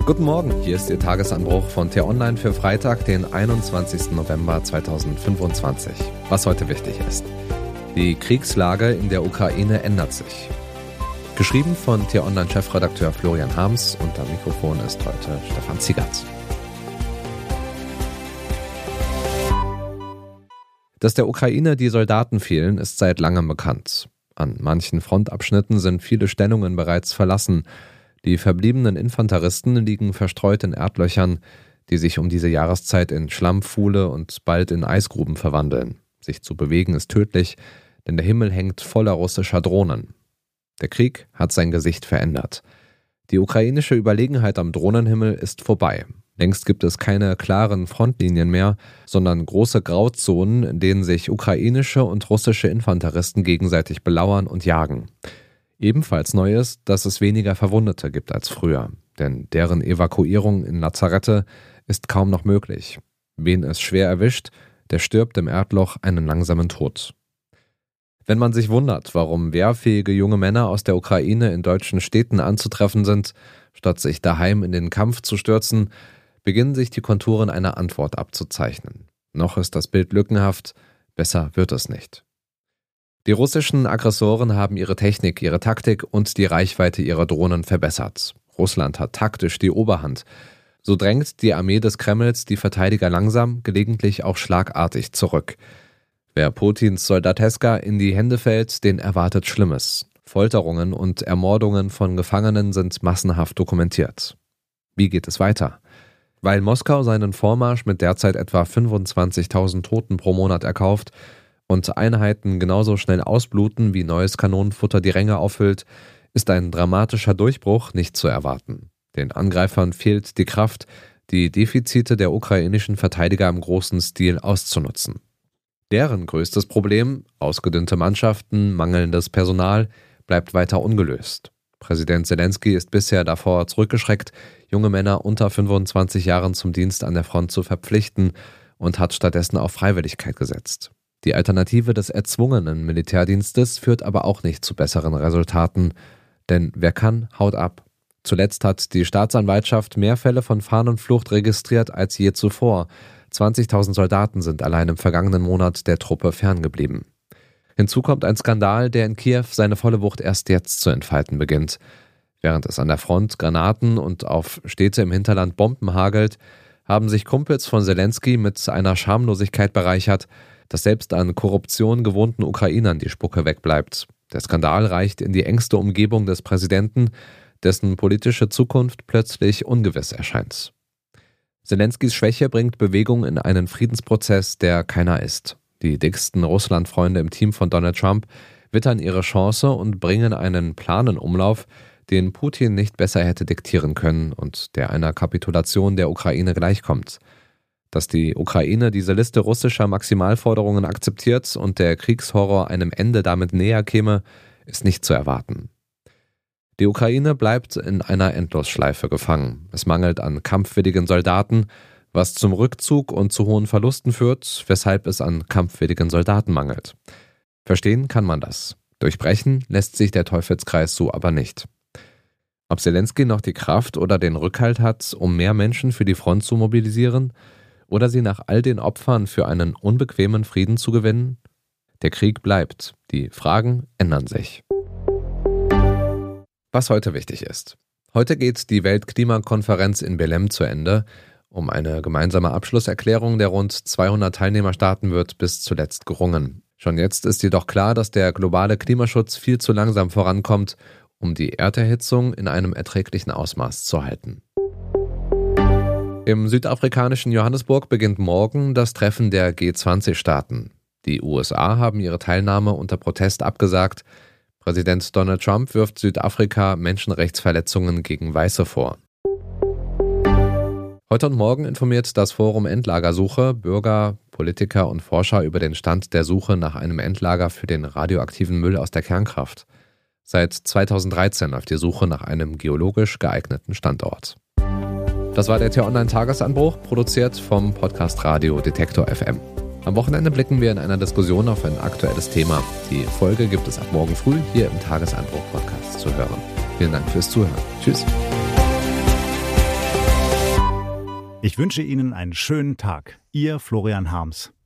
Guten Morgen, hier ist Ihr Tagesanbruch von T-Online für Freitag, den 21. November 2025. Was heute wichtig ist. Die Kriegslage in der Ukraine ändert sich. Geschrieben von T-Online-Chefredakteur Florian Harms und am Mikrofon ist heute Stefan Ziegert. Dass der Ukraine die Soldaten fehlen, ist seit langem bekannt. An manchen Frontabschnitten sind viele Stellungen bereits verlassen. Die verbliebenen Infanteristen liegen verstreut in Erdlöchern, die sich um diese Jahreszeit in Schlammpfuhle und bald in Eisgruben verwandeln. Sich zu bewegen ist tödlich, denn der Himmel hängt voller russischer Drohnen. Der Krieg hat sein Gesicht verändert. Die ukrainische Überlegenheit am Drohnenhimmel ist vorbei. Längst gibt es keine klaren Frontlinien mehr, sondern große Grauzonen, in denen sich ukrainische und russische Infanteristen gegenseitig belauern und jagen. Ebenfalls neu ist, dass es weniger Verwundete gibt als früher, denn deren Evakuierung in Lazarette ist kaum noch möglich. Wen es schwer erwischt, der stirbt im Erdloch einen langsamen Tod. Wenn man sich wundert, warum wehrfähige junge Männer aus der Ukraine in deutschen Städten anzutreffen sind, statt sich daheim in den Kampf zu stürzen, beginnen sich die Konturen einer Antwort abzuzeichnen. Noch ist das Bild lückenhaft, besser wird es nicht. Die russischen Aggressoren haben ihre Technik, ihre Taktik und die Reichweite ihrer Drohnen verbessert. Russland hat taktisch die Oberhand. So drängt die Armee des Kremls die Verteidiger langsam, gelegentlich auch schlagartig zurück. Wer Putins Soldateska in die Hände fällt, den erwartet Schlimmes. Folterungen und Ermordungen von Gefangenen sind massenhaft dokumentiert. Wie geht es weiter? Weil Moskau seinen Vormarsch mit derzeit etwa 25.000 Toten pro Monat erkauft und Einheiten genauso schnell ausbluten, wie neues Kanonenfutter die Ränge auffüllt, ist ein dramatischer Durchbruch nicht zu erwarten. Den Angreifern fehlt die Kraft, die Defizite der ukrainischen Verteidiger im großen Stil auszunutzen. Deren größtes Problem, ausgedünnte Mannschaften, mangelndes Personal, bleibt weiter ungelöst. Präsident Zelensky ist bisher davor zurückgeschreckt, junge Männer unter 25 Jahren zum Dienst an der Front zu verpflichten und hat stattdessen auf Freiwilligkeit gesetzt. Die Alternative des erzwungenen Militärdienstes führt aber auch nicht zu besseren Resultaten, denn wer kann, haut ab. Zuletzt hat die Staatsanwaltschaft mehr Fälle von Fahnenflucht registriert als je zuvor. 20.000 Soldaten sind allein im vergangenen Monat der Truppe ferngeblieben. Hinzu kommt ein Skandal, der in Kiew seine volle Wucht erst jetzt zu entfalten beginnt. Während es an der Front Granaten und auf Städte im Hinterland Bomben hagelt, haben sich Kumpels von Zelensky mit einer Schamlosigkeit bereichert, dass selbst an Korruption gewohnten Ukrainern die Spucke wegbleibt. Der Skandal reicht in die engste Umgebung des Präsidenten, dessen politische Zukunft plötzlich ungewiss erscheint. Zelenskys Schwäche bringt Bewegung in einen Friedensprozess, der keiner ist. Die dicksten Russland-Freunde im Team von Donald Trump wittern ihre Chance und bringen einen Plan in Umlauf, den Putin nicht besser hätte diktieren können und der einer Kapitulation der Ukraine gleichkommt. Dass die Ukraine diese Liste russischer Maximalforderungen akzeptiert und der Kriegshorror einem Ende damit näher käme, ist nicht zu erwarten. Die Ukraine bleibt in einer Endlosschleife gefangen. Es mangelt an kampfwilligen Soldaten, was zum Rückzug und zu hohen Verlusten führt, weshalb es an kampfwilligen Soldaten mangelt. Verstehen kann man das. Durchbrechen lässt sich der Teufelskreis so aber nicht. Ob Zelensky noch die Kraft oder den Rückhalt hat, um mehr Menschen für die Front zu mobilisieren oder sie nach all den Opfern für einen unbequemen Frieden zu gewinnen? Der Krieg bleibt. Die Fragen ändern sich. Was heute wichtig ist. Heute geht die Weltklimakonferenz in Belém zu Ende. Um eine gemeinsame Abschlusserklärung der rund 200 Teilnehmerstaaten wird bis zuletzt gerungen. Schon jetzt ist jedoch klar, dass der globale Klimaschutz viel zu langsam vorankommt, um die Erderhitzung in einem erträglichen Ausmaß zu halten. Im südafrikanischen Johannesburg beginnt morgen das Treffen der G20-Staaten. Die USA haben ihre Teilnahme unter Protest abgesagt. Präsident Donald Trump wirft Südafrika Menschenrechtsverletzungen gegen Weiße vor. Heute und morgen informiert das Forum Endlagersuche Bürger, Politiker und Forscher über den Stand der Suche nach einem Endlager für den radioaktiven Müll aus der Kernkraft. Seit 2013 läuft die Suche nach einem geologisch geeigneten Standort. Das war der T-Online-Tagesanbruch, produziert vom Podcast Radio Detektor FM. Am Wochenende blicken wir in einer Diskussion auf ein aktuelles Thema. Die Folge gibt es ab morgen früh hier im Tagesanbruch-Podcast zu hören. Vielen Dank fürs Zuhören. Tschüss. Ich wünsche Ihnen einen schönen Tag. Ihr Florian Harms.